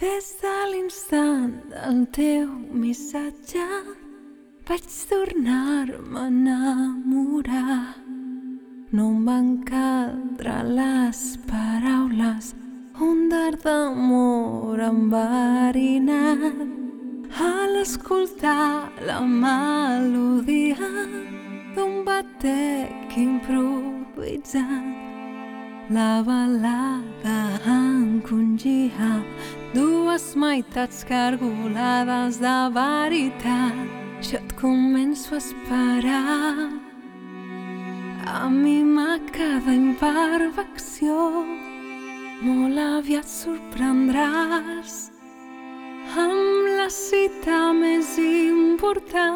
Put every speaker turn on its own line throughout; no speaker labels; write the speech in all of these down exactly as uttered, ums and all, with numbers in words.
Des de l'instant del teu missatge vaig tornar-me a enamorar. No em van caldre les paraules, un dard d'amor enverinat. A l'escoltar la melodia d'un batec improvisat, la balada encongia dues meitats cargolades de veritat. Jo et començo a esperar, a mimar cada imperfecció. Molt aviat sorprendràs amb la cita més important.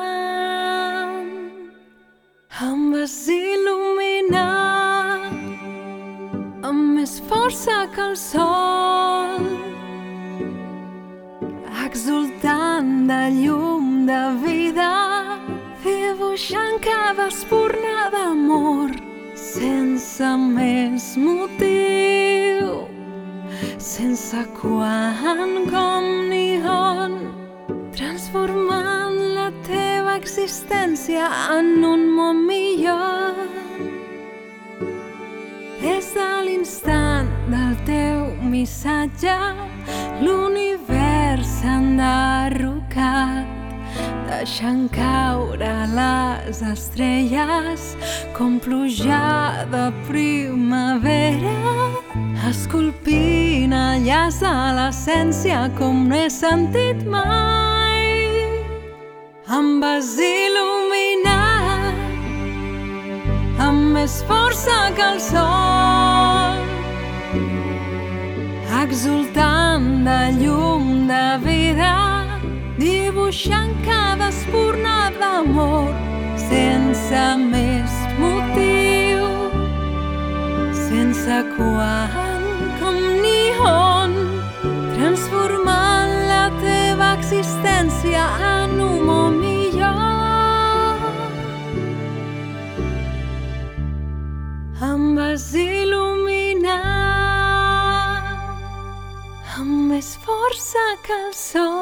Em vas il·luminar amb més força que el sol, exultant de llum de vida, dibuixant cada espurna d'amor sense més motiu, sense quan com ni on, transformant la teva existència en un món millor. Des de l'instant del teu missatge, l'univers s'ha enderrocat, deixant caure les estrelles com pluja de primavera, esculpint el llaç de l'essència com no he sentit mai. Em vas il·luminar amb més força que el sol, exultant de llum de vida, dibuixant cada espurna d'amor sense més motiu, sense quan com ni on, transformant la teva existència en un món millor. Em vas il·luminar amb més força que el sol.